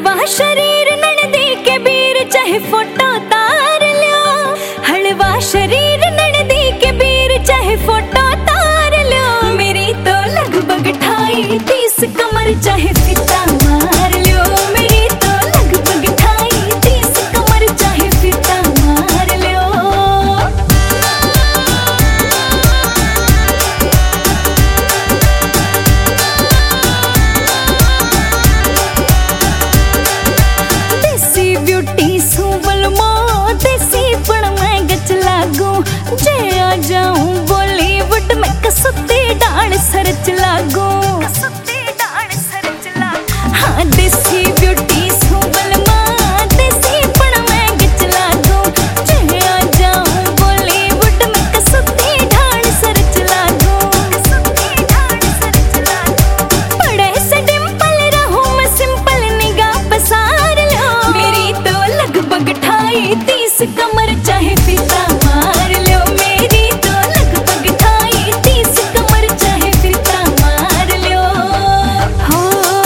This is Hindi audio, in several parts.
हलवा शरीर ननदी के बीर चाहे फोटो तार लो। हलवा शरीर ननदी के बीर चाहे फोटो तार लो। मेरी तो लगभग 28-30 कमर चाहे फिता मार लो। मेरी तो लगभग 28-30 कमर चाहे फिता मार लो। देसी ब्यूटी सुबल मो देसी पण मैं गच लागू। जे आ जाऊं बॉलीवुड में कसुती डांस सरच लागू। हाँ देसी ब्यूटी सुबल मां देसी पण मैं गच लागू। जे आ जाऊं बॉलीवुड में कसुती डांस सरच लागू। बड़े से डिंपल रहूं मैं सिंपल निगाह पसार लो। मेरी तो लगभग 28-30 कमर चाहे फिता मार लो। मेरी तो लगभग 28-30 कमर चाहे फिता मार लो। हो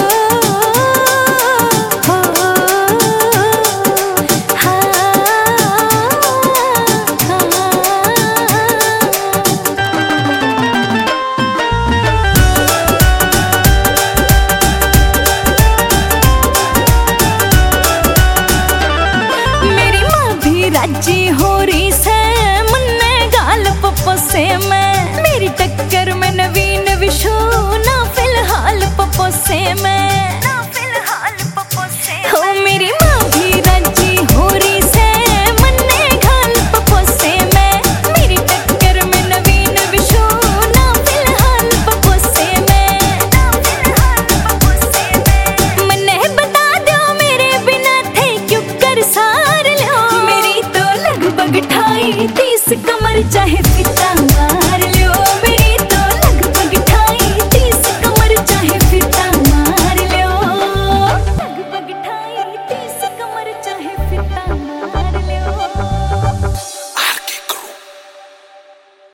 हाँ मेरी माँ भी राजी हो रही से मन्ने गाल पप्पो से मैं। मेरी टक्कर में नवीन विशु ना फिलहाल पप्पो से मैं। हो मेरी माँ भी राजी हो रही से मन्ने गाल पप्पो से मैं। मेरी टक्कर में नवीन विशु ना फिलहाल पप्पो से मैं। मन्ने बता दो मेरे बिना थे क्यों कर सार लो। मेरी तो लगभग 28-30 कमर चाहे फिता मार